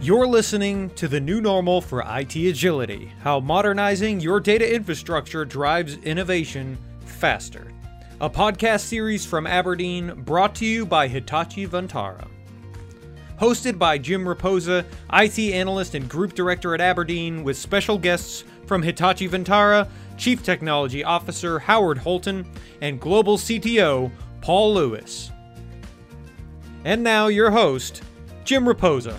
You're listening to the new normal for IT agility, how modernizing your data infrastructure drives innovation faster. A podcast series from Aberdeen brought to you by Hitachi Vantara. Hosted by Jim Raposa, IT analyst and group director at Aberdeen, with special guests from Hitachi Vantara, Chief Technology Officer Howard Holton, and Global CTO Paul Lewis. And now your host, Jim Raposa.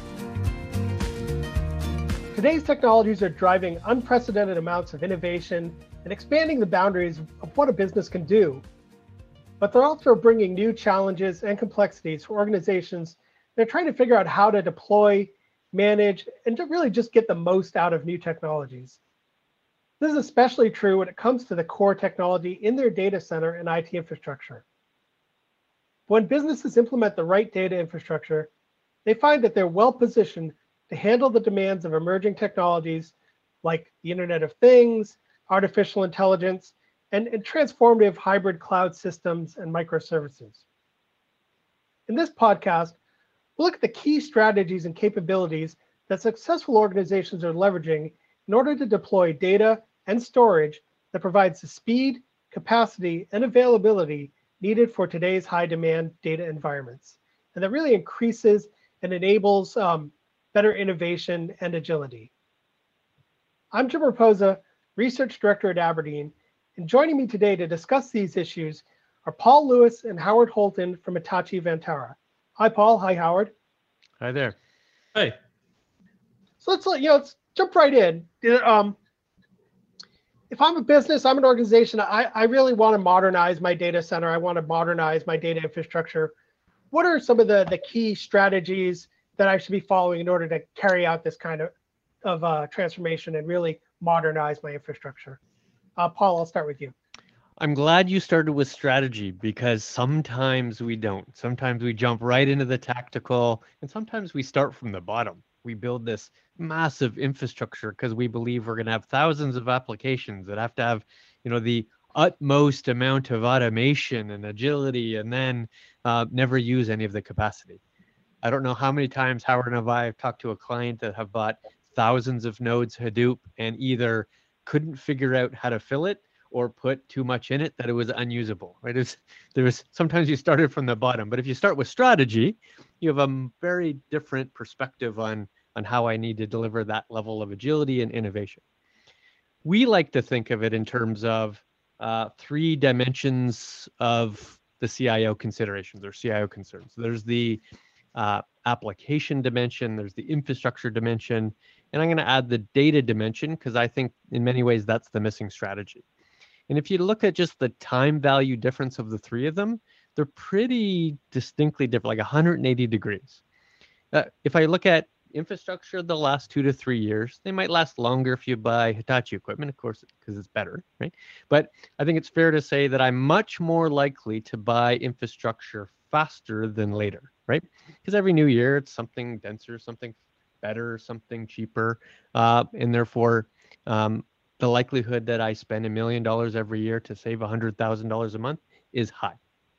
Today's technologies are driving unprecedented amounts of innovation and expanding the boundaries of what a business can do. But they're also bringing new challenges and complexities for organizations that are trying to figure out how to deploy, manage, and to really just get the most out of new technologies. This is especially true when it comes to the core technology in their data center and IT infrastructure. When businesses implement the right data infrastructure, they find that they're well positioned to handle the demands of emerging technologies like the Internet of Things, artificial intelligence, and transformative hybrid cloud systems and microservices. In this podcast, we'll look at the key strategies and capabilities that successful organizations are leveraging in order to deploy data and storage that provides the speed, capacity, and availability needed for today's high-demand data environments, and that really increases and enables better innovation and agility. I'm Jim Raposa, Research Director at Aberdeen, and joining me today to discuss these issues are Paul Lewis and Howard Holton from Hitachi Vantara. Hi, Paul. Hi, Howard. Hi there. Hey. So let's jump right in. If I'm a business, I'm an organization, I really want to modernize my data center. I want to modernize my data infrastructure. What are some of the key strategies that I should be following in order to carry out this kind of transformation and really modernize my infrastructure? Paul, I'll start with you. I'm glad you started with strategy, because sometimes we don't. Sometimes we jump right into the tactical, and sometimes we start from the bottom. We build this massive infrastructure because we believe we're going to have thousands of applications that have to have, the utmost amount of automation and agility, and then never use any of the capacity. I don't know how many times Howard and I have talked to a client that have bought thousands of nodes Hadoop and either couldn't figure out how to fill it or put too much in it that it was unusable. Right? Sometimes you started from the bottom, but if you start with strategy, you have a very different perspective on how I need to deliver that level of agility and innovation. We like to think of it in terms of 3 dimensions of the CIO considerations or CIO concerns. There's the application dimension, there's the infrastructure dimension, and I'm going to add the data dimension because I think in many ways that's the missing strategy. And if you look at just the time value difference of the 3 of them, they're pretty distinctly different, like 180 degrees. If I look at infrastructure the last 2 to 3 years, they might last longer if you buy Hitachi equipment, of course, because it's better, right? But I think it's fair to say that I'm much more likely to buy infrastructure faster than later, right? Because every new year it's something denser, something better, something cheaper, and therefore the likelihood that I spend $1 million every year to save $100,000 a month is high.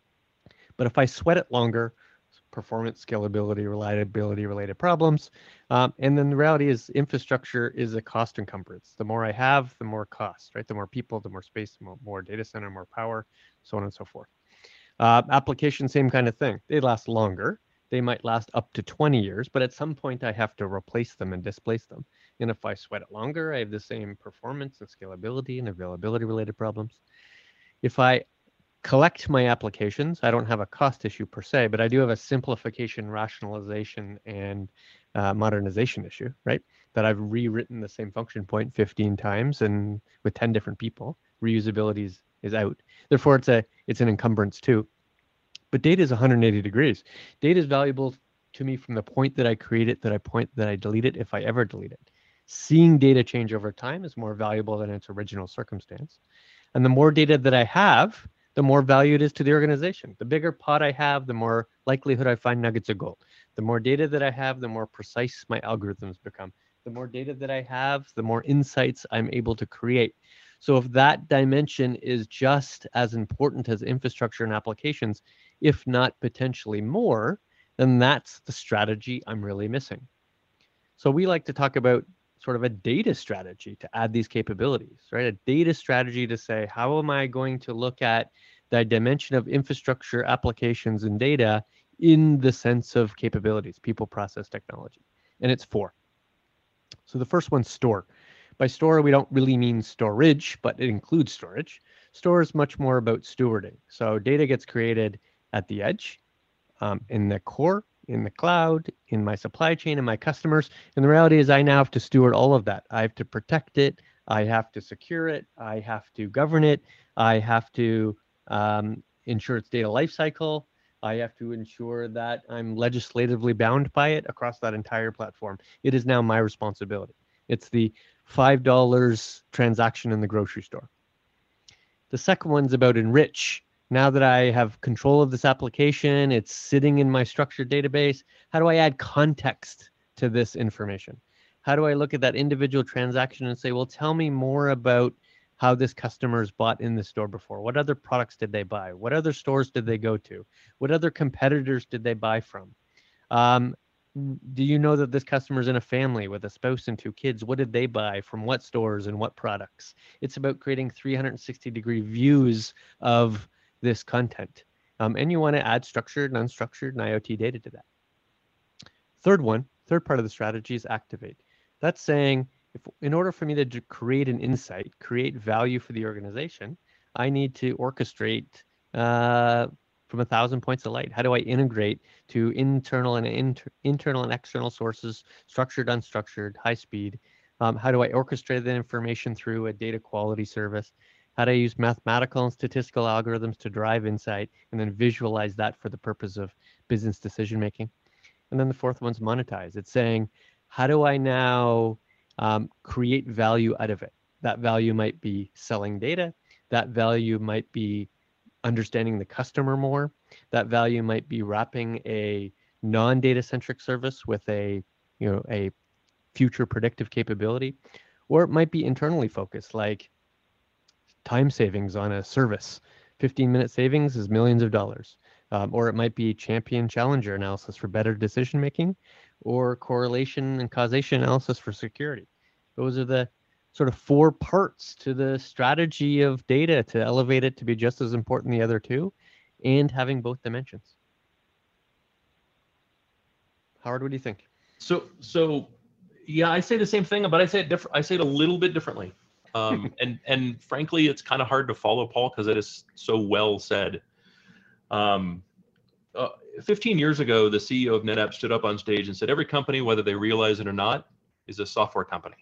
But if I sweat it longer, performance, scalability, reliability related problems, and then the reality is infrastructure is a cost encumbrance. The more I have, the more cost, right? The more people, the more space, the more data center, more power, so on and so forth. Application, same kind of thing. They last longer. They might last up to 20 years, but at some point I have to replace them and displace them. And if I sweat it longer, I have the same performance and scalability and availability related problems. If I collect my applications, I don't have a cost issue per se, but I do have a simplification, rationalization, and modernization issue, right? That I've rewritten the same function point 15 times and with 10 different people. Reusability is out. Therefore, it's an encumbrance too. But data is 180 degrees. Data is valuable to me from the point that I create it, that I delete it, if I ever delete it. Seeing data change over time is more valuable than its original circumstance. And the more data that I have, the more value it is to the organization. The bigger pot I have, the more likelihood I find nuggets of gold. The more data that I have, the more precise my algorithms become. The more data that I have, the more insights I'm able to create. So if that dimension is just as important as infrastructure and applications, if not potentially more, then that's the strategy I'm really missing. So we like to talk about sort of a data strategy to add these capabilities, right? A data strategy to say, how am I going to look at the dimension of infrastructure, applications, and data in the sense of capabilities, people, process, technology? And it's 4. So the first one's store. By store, we don't really mean storage, but it includes storage. Store is much more about stewarding. So data gets created at the edge, in the core, in the cloud, in my supply chain, and my customers. And the reality is I now have to steward all of that. I have to protect it. I have to secure it. I have to govern it. I have to ensure its data lifecycle. I have to ensure that I'm legislatively bound by it across that entire platform. It is now my responsibility. It's the $5 transaction in the grocery store. The second one's about enrich. Now that I have control of this application, it's sitting in my structured database. How do I add context to this information? How do I look at that individual transaction and say, well, tell me more about how this customer's bought in the store before? What other products did they buy? What other stores did they go to? What other competitors did they buy from? Do you know that this customer's in a family with a spouse and 2 kids? What did they buy from what stores and what products? It's about creating 360-degree views of this content. And you want to add structured and unstructured and IoT data to that. Third part of the strategy is activate. That's saying, in order for me to create an insight, create value for the organization, I need to orchestrate from 1,000 points of light. How do I integrate to internal and external sources, structured, unstructured, high speed? How do I orchestrate that information through a data quality service? How do I use mathematical and statistical algorithms to drive insight and then visualize that for the purpose of business decision making? And then the fourth one's monetize. It's saying, how do I now create value out of it? That value might be selling data. That value might be understanding the customer more. That value might be wrapping a non-data centric service with a future predictive capability, or it might be internally focused, like time savings on a service. 15-minute savings is millions of dollars. Or it might be champion challenger analysis for better decision making, or correlation and causation analysis for security. Those are the sort of 4 parts to the strategy of data to elevate it to be just as important the other 2, and having both dimensions. Howard, what do you think? So yeah, I say the same thing, but I say it different. I say it a little bit differently. And frankly, it's kind of hard to follow, Paul, because it is so well said. 15 years ago, the CEO of NetApp stood up on stage and said, every company, whether they realize it or not, is a software company.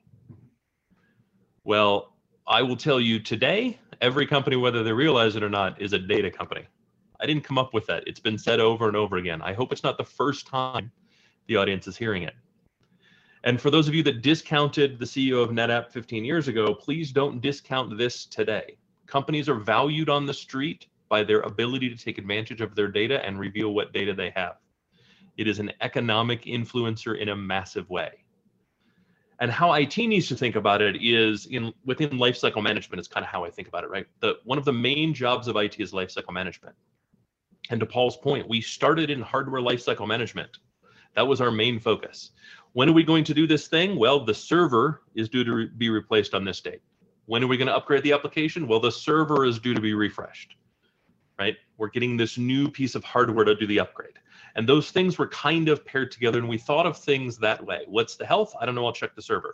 Well, I will tell you today, every company, whether they realize it or not, is a data company. I didn't come up with that. It's been said over and over again. I hope it's not the first time the audience is hearing it. And for those of you that discounted the CEO of NetApp 15 years ago, please don't discount this today. Companies are valued on the street by their ability to take advantage of their data and reveal what data they have. It is an economic influencer in a massive way. And how IT needs to think about it is within lifecycle management is kind of how I think about it, right? One of the main jobs of IT is lifecycle management. And to Paul's point, we started in hardware lifecycle management. That was our main focus. When are we going to do this thing? Well, the server is due to be replaced on this date. When are we going to upgrade the application? Well, the server is due to be refreshed, right? We're getting this new piece of hardware to do the upgrade. And those things were kind of paired together, and we thought of things that way. What's the health? I don't know, I'll check the server.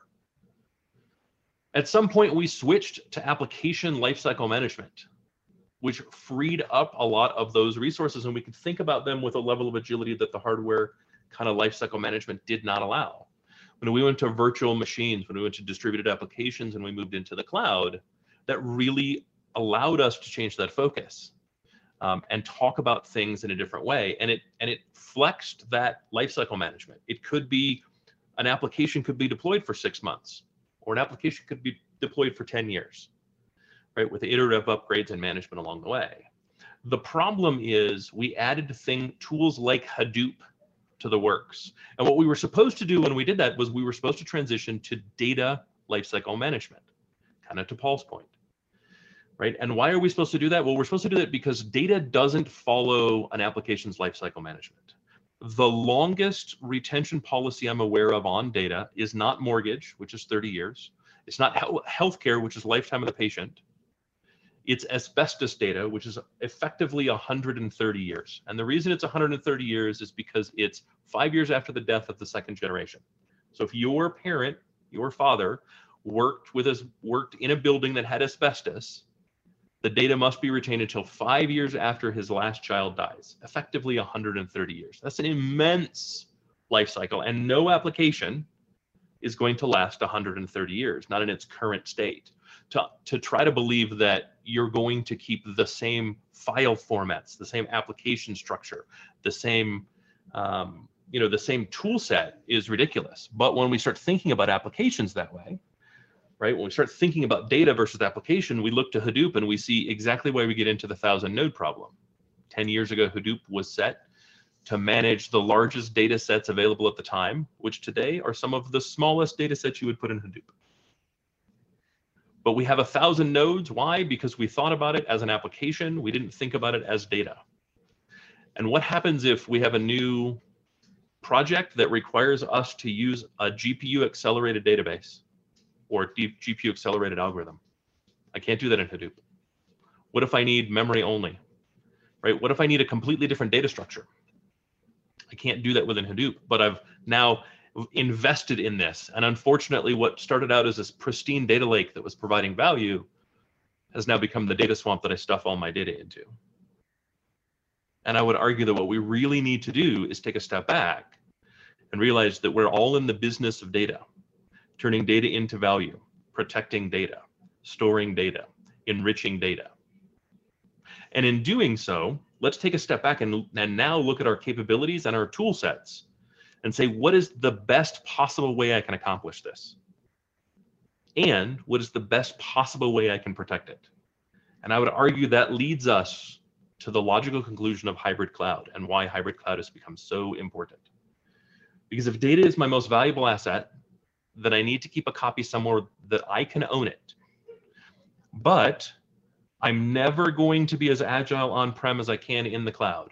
At some point, we switched to application lifecycle management, which freed up a lot of those resources, and we could think about them with a level of agility that the hardware kind of lifecycle management did not allow. When we went to virtual machines, when we went to distributed applications, and we moved into the cloud, that really allowed us to change that focus and talk about things in a different way. And it flexed that lifecycle management. It could be an application could be deployed for 6 months, or an application could be deployed for 10 years, right? With the iterative upgrades and management along the way. The problem is we added tools like Hadoop to the works. And what we were supposed to do when we did that was we were supposed to transition to data lifecycle management, kind of to Paul's point, right? And why are we supposed to do that? Well, we're supposed to do that because data doesn't follow an application's lifecycle management. The longest retention policy I'm aware of on data is not mortgage, which is 30 years. It's not healthcare, which is lifetime of the patient. It's asbestos data, which is effectively 130 years. And the reason it's 130 years is because it's 5 years after the death of the second generation. So if your parent, your father, worked in a building that had asbestos, the data must be retained until 5 years after his last child dies, effectively 130 years. That's an immense life cycle, and no application is going to last 130 years, not in its current state. To try to believe that you're going to keep the same file formats, the same application structure, the same the same tool set is ridiculous. But when we start thinking about applications that way, right? When we start thinking about data versus application, we look to Hadoop and we see exactly why we get into the 1,000 node problem. 10 years ago, Hadoop was set to manage the largest data sets available at the time, which today are some of the smallest data sets you would put in Hadoop. But we have 1,000 nodes. Why? Because we thought about it as an application. We didn't think about it as data. And what happens if we have a new project that requires us to use a GPU accelerated database or GPU accelerated algorithm? I can't do that in Hadoop. What if I need memory only, right? What if I need a completely different data structure? I can't do that within Hadoop, but I've now invested in this. And unfortunately, what started out as this pristine data lake that was providing value has now become the data swamp that I stuff all my data into. And I would argue that what we really need to do is take a step back and realize that we're all in the business of data, turning data into value, protecting data, storing data, enriching data. And in doing so, let's take a step back and now look at our capabilities and our tool sets and say, what is the best possible way I can accomplish this? And what is the best possible way I can protect it? And I would argue that leads us to the logical conclusion of hybrid cloud and why hybrid cloud has become so important. Because if data is my most valuable asset, then I need to keep a copy somewhere that I can own it. But I'm never going to be as agile on-prem as I can in the cloud.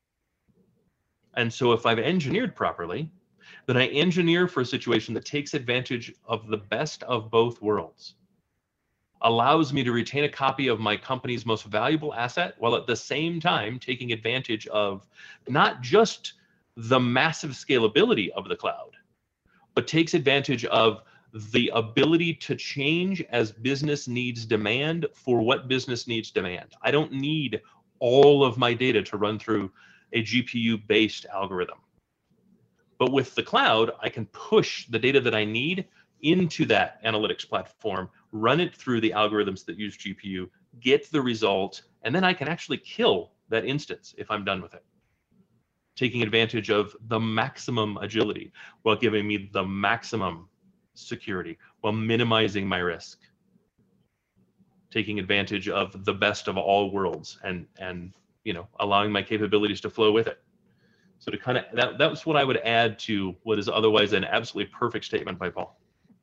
And so if I've engineered properly, then I engineer for a situation that takes advantage of the best of both worlds, allows me to retain a copy of my company's most valuable asset, while at the same time taking advantage of not just the massive scalability of the cloud, but takes advantage of the ability to change as business needs demand for what business needs demand. I don't need all of my data to run through a GPU-based algorithm. But with the cloud, I can push the data that I need into that analytics platform, run it through the algorithms that use GPU, get the result, and then I can actually kill that instance if I'm done with it, taking advantage of the maximum agility while giving me the maximum security, while minimizing my risk, taking advantage of the best of all worlds and allowing my capabilities to flow with it. So to kind of that was what I would add to what is otherwise an absolutely perfect statement by Paul.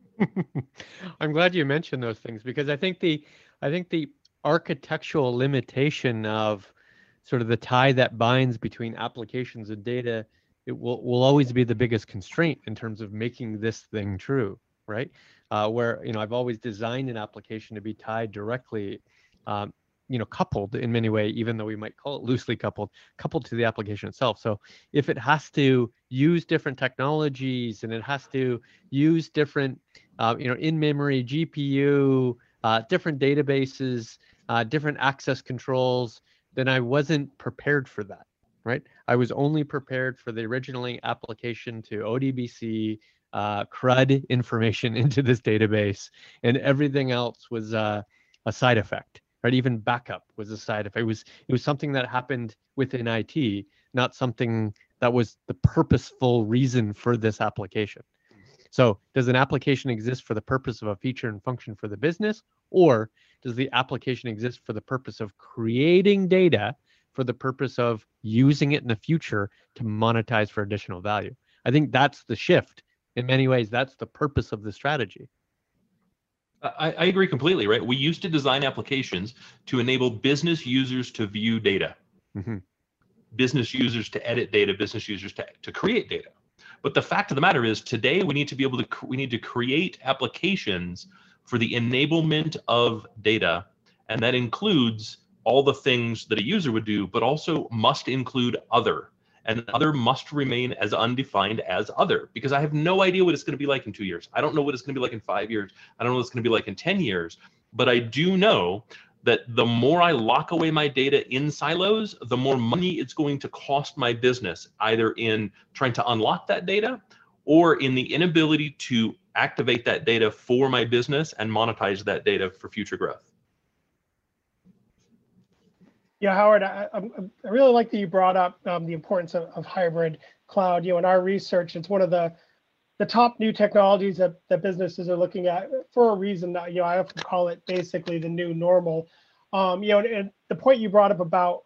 I'm glad you mentioned those things, because I think the architectural limitation of sort of the tie that binds between applications and data, it will always be the biggest constraint in terms of making this thing true, right? Where I've always designed an application to be tied directly, coupled in many ways, even though we might call it loosely coupled to the application itself. So if it has to use different technologies and it has to use different, in-memory GPU, different databases, different access controls, then I wasn't prepared for that, right? I was only prepared for the original application to ODBC, CRUD information into this database, and everything else was a side effect. Right, even backup was a side effect. It was something that happened within IT, not something that was the purposeful reason for this application. So does an application exist for the purpose of a feature and function for the business, or does the application exist for the purpose of creating data for the purpose of using it in the future to monetize for additional value? I think that's the shift. In many ways, that's the purpose of the strategy. I agree completely, right? We used to design applications to enable business users to view data. Mm-hmm. business users to edit data, business users to create data. But the fact of the matter is, today we need to create applications for the enablement of data, and that includes all the things that a user would do, but also must include other. And other must remain as undefined as other, because I have no idea what it's going to be like in 2 years. I don't know what it's going to be like in 5 years. I don't know what it's going to be like in 10 years. But I do know that the more I lock away my data in silos, the more money it's going to cost my business, either in trying to unlock that data or in the inability to activate that data for my business and monetize that data for future growth. Yeah, Howard, I really like that you brought up the importance of hybrid cloud. In our research, it's one of the top new technologies that businesses are looking at for a reason. That, I often call it basically the new normal. And the point you brought up about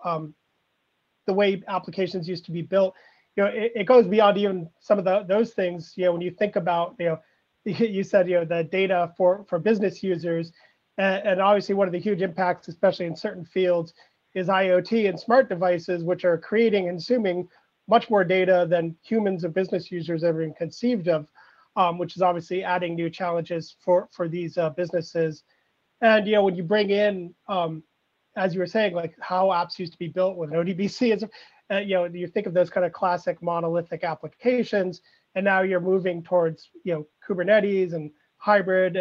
the way applications used to be built, it goes beyond even some of those things. When you think about, you said, the data for business users, and obviously one of the huge impacts, especially in certain fields, is IoT and smart devices, which are creating and consuming much more data than humans and business users ever even conceived of, which is obviously adding new challenges for these businesses. And when you bring in, as you were saying, like how apps used to be built with ODBC, you think of those kind of classic monolithic applications, and now you're moving towards Kubernetes and hybrid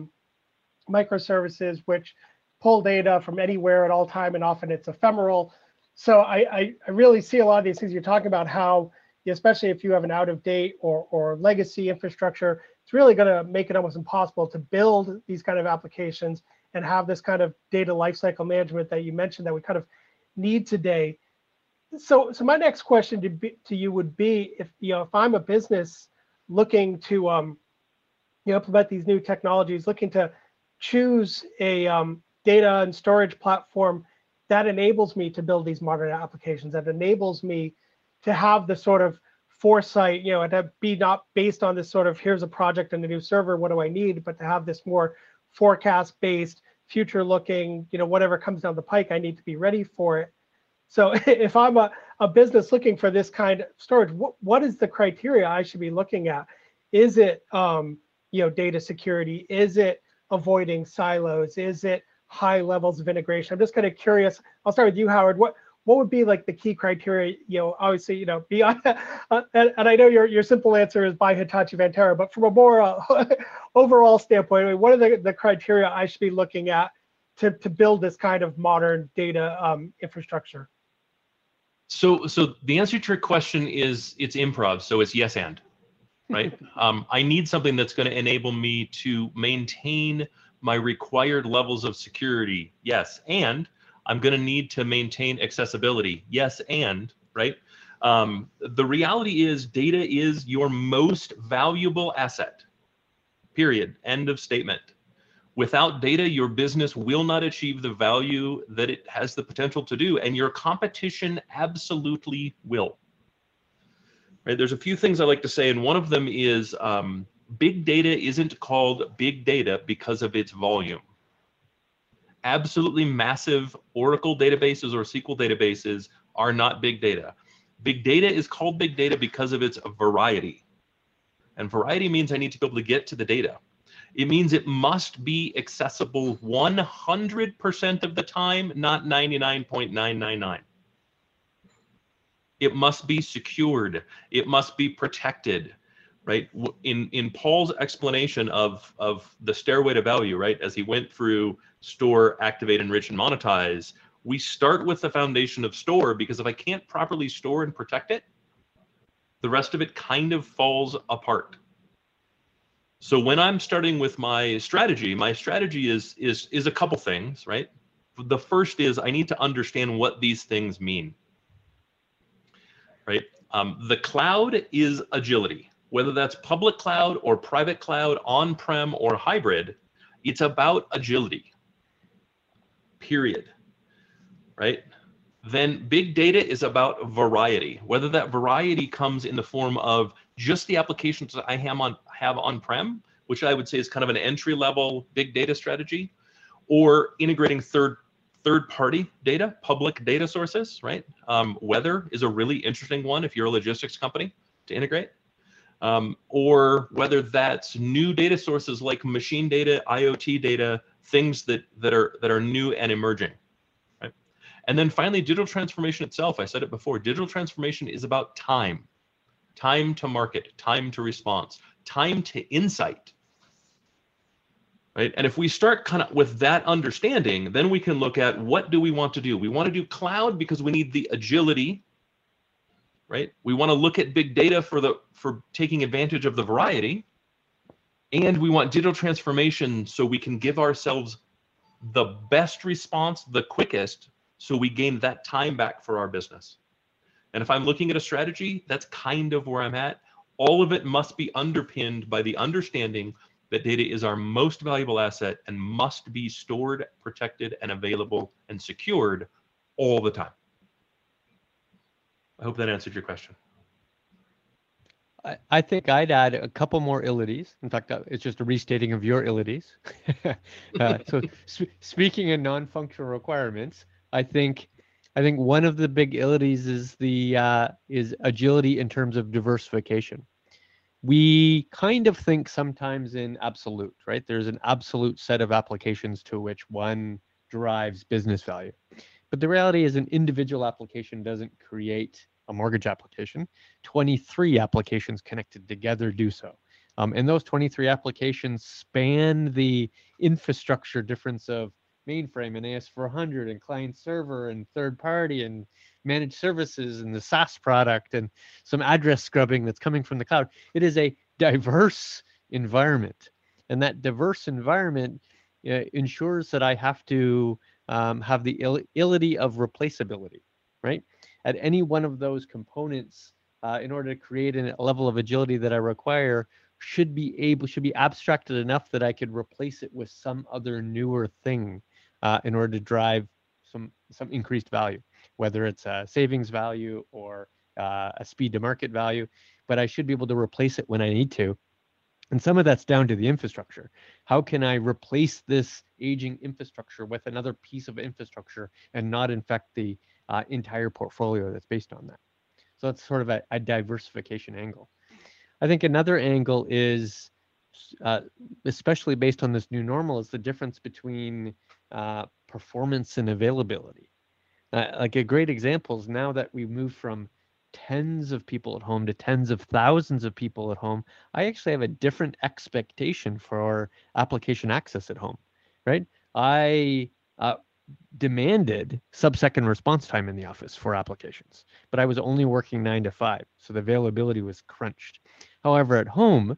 microservices, which pull data from anywhere at all time, and often it's ephemeral. So I really see a lot of these things you're talking about, how, especially if you have an out-of-date or legacy infrastructure, it's really going to make it almost impossible to build these kind of applications and have this kind of data lifecycle management that you mentioned that we kind of need today. So my next question to you would be, if I'm a business looking to implement these new technologies, looking to choose a data and storage platform that enables me to build these modern applications, that enables me to have the sort of foresight, and to be not based on this sort of, here's a project and a new server, what do I need, but to have this more forecast-based, future-looking, whatever comes down the pike, I need to be ready for it. So if I'm a business looking for this kind of storage, what is the criteria I should be looking at? Is it data security? Is it avoiding silos? Is it high levels of integration? I'm just kind of curious. I'll start with you, Howard. What would be like the key criteria? Obviously, beyond, and I know your simple answer is buy Hitachi Vantara, but from a more overall standpoint, what are the criteria I should be looking at to build this kind of modern data infrastructure? So the answer to your question is, it's improv. So it's yes and, right? I need something that's going to enable me to maintain my required levels of security, yes, and I'm going to need to maintain accessibility, yes, and, right? The reality is, data is your most valuable asset, period, end of statement. Without data, your business will not achieve the value that it has the potential to do, and your competition absolutely will. Right? There's a few things I like to say, and one of them is, big data isn't called big data because of its volume. Absolutely massive Oracle databases or SQL databases are not big data. Big data is called big data because of its variety. And variety means I need to be able to get to the data. It means it must be accessible 100% of the time, not 99.999. It must be secured. It must be protected. Right, in Paul's explanation of the stairway to value, right, as he went through store, activate, enrich, and monetize, we start with the foundation of store, because if I can't properly store and protect it, the rest of it kind of falls apart. So when I'm starting with my strategy is a couple things, right? The first is I need to understand what these things mean, right? The cloud is agility. Whether that's public cloud or private cloud, on-prem or hybrid, it's about agility, period, right? Then big data is about variety, whether that variety comes in the form of just the applications that I have on-prem, which I would say is kind of an entry-level big data strategy, or integrating Third-party data, public data sources, right? Weather is a really interesting one if you're a logistics company to integrate. Or whether that's new data sources like machine data, IoT data, things that are new and emerging, right? And then finally, digital transformation itself. I said it before. Digital transformation is about time to market, time to response, time to insight, right? And if we start kind of with that understanding, then we can look at what do we want to do. We want to do cloud because we need the agility, right? We want to look at big data for taking advantage of the variety, and we want digital transformation so we can give ourselves the best response, the quickest, so we gain that time back for our business. And if I'm looking at a strategy, that's kind of where I'm at. All of it must be underpinned by the understanding that data is our most valuable asset and must be stored, protected, and available and secured all the time. I hope that answered your question. I think I'd add a couple more ilities. In fact, it's just a restating of your ilities. So speaking of non-functional requirements, I think one of the big ilities is is agility in terms of diversification. We kind of think sometimes in absolute, right? There's an absolute set of applications to which one derives business value. But the reality is an individual application doesn't create a mortgage application. 23 applications connected together do so. And those 23 applications span the infrastructure difference of mainframe and AS400 and client server and third party and managed services and the SaaS product and some address scrubbing that's coming from the cloud. It is a diverse environment. And that diverse environment ensures that I have to have the ility of replaceability, right? At any one of those components, in order to create a level of agility that I require, should be abstracted enough that I could replace it with some other newer thing in order to drive some increased value, whether it's a savings value or a speed to market value, but I should be able to replace it when I need to. And some of that's down to the infrastructure. How can I replace this aging infrastructure with another piece of infrastructure and not infect the entire portfolio that's based on that? So that's sort of a diversification angle. I think another angle is, especially based on this new normal, is the difference between performance and availability. Like a great example is now that we've moved from tens of people at home to tens of thousands of people at home, I actually have a different expectation for application access at home, right? I demanded sub-second response time in the office for applications, but I was only working 9 to 5, so the availability was crunched. However, at home,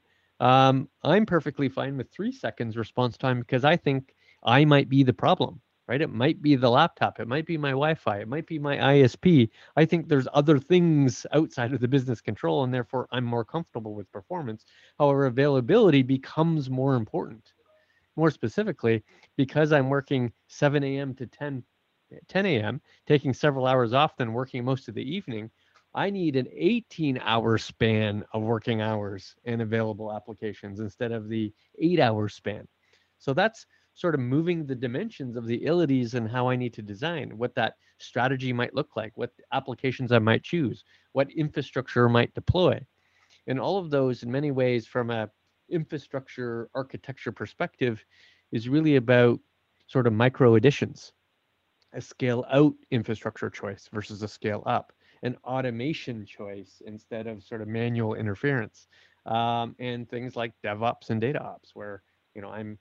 I'm perfectly fine with 3 seconds response time because I think I might be the problem, right? It might be the laptop, it might be my Wi-Fi, it might be my ISP. I think there's other things outside of the business control, and therefore I'm more comfortable with performance. However, availability becomes more important. More specifically, because I'm working 7 a.m. to 10 a.m., taking several hours off, then working most of the evening, I need an 18-hour span of working hours and available applications instead of the 8-hour span. So that's sort of moving the dimensions of the ilities and how I need to design, what that strategy might look like, what applications I might choose, what infrastructure I might deploy. And all of those, in many ways, from a infrastructure architecture perspective, is really about sort of micro additions, a scale out infrastructure choice versus a scale up, an automation choice instead of sort of manual interference, and things like DevOps and DataOps, where I'm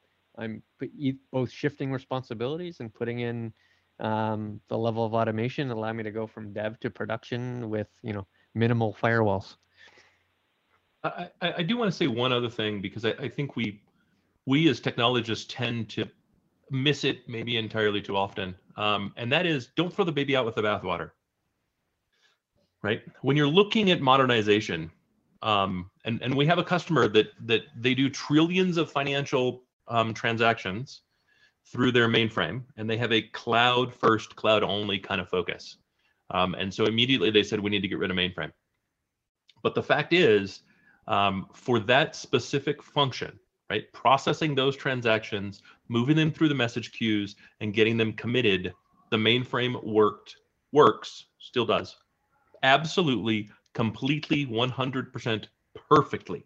both shifting responsibilities and putting in the level of automation that allow me to go from dev to production with minimal firewalls. I do want to say one other thing, because I think we as technologists tend to miss it maybe entirely too often, and that is, don't throw the baby out with the bathwater. Right? When you're looking at modernization, and we have a customer that they do trillions of financial transactions through their mainframe, and they have a cloud first, cloud only kind of focus. And so immediately they said, we need to get rid of mainframe. But the fact is, for that specific function, right, processing those transactions, moving them through the message queues and getting them committed the mainframe works, still does, absolutely, completely, 100% perfectly.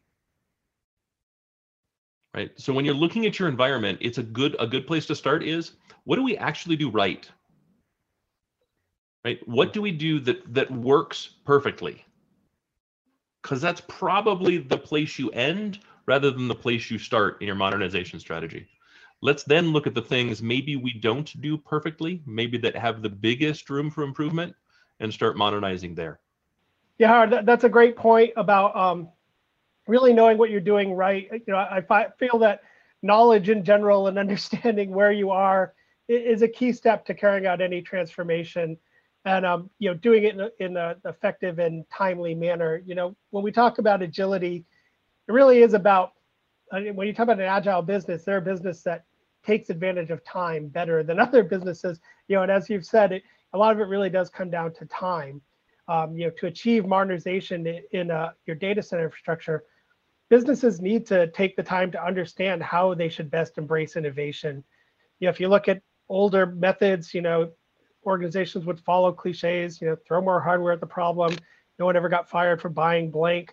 Right? So when you're looking at your environment, it's a good place to start is, what do we actually do right? Right? What do we do that works perfectly? Because that's probably the place you end rather than the place you start in your modernization strategy. Let's then look at the things maybe we don't do perfectly, maybe that have the biggest room for improvement, and start modernizing there. Yeah, Howard, that's a great point about really knowing what you're doing right. You know, I feel that knowledge in general and understanding where you are is a key step to carrying out any transformation, and you know, doing it in an effective and timely manner. You know, when we talk about agility, it really is about, when you talk about an agile business, they're a business that takes advantage of time better than other businesses. You know, and as you've said, a lot of it really does come down to time. You know, to achieve modernization in your data center infrastructure, businesses need to take the time to understand how they should best embrace innovation. You know, if you look at older methods, you know, organizations would follow cliches, you know, throw more hardware at the problem. No one ever got fired for buying blank.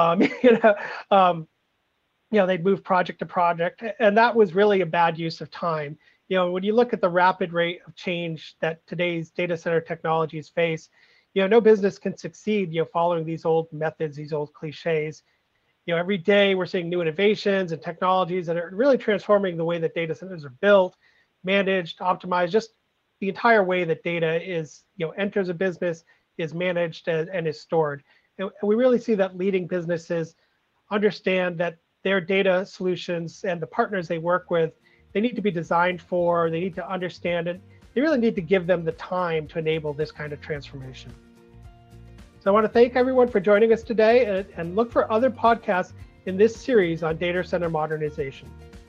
You know, they'd move project to project, and that was really a bad use of time. You know, when you look at the rapid rate of change that today's data center technologies face, you know, no business can succeed, you know, following these old methods, these old cliches. You know, every day we're seeing new innovations and technologies that are really transforming the way that data centers are built, managed, optimized, just the entire way that data is, you know, enters a business, is managed and is stored. And we really see that leading businesses understand that their data solutions and the partners they work with, they need to be designed for, they need to understand it. They really need to give them the time to enable this kind of transformation. So I want to thank everyone for joining us today, and look for other podcasts in this series on data center modernization.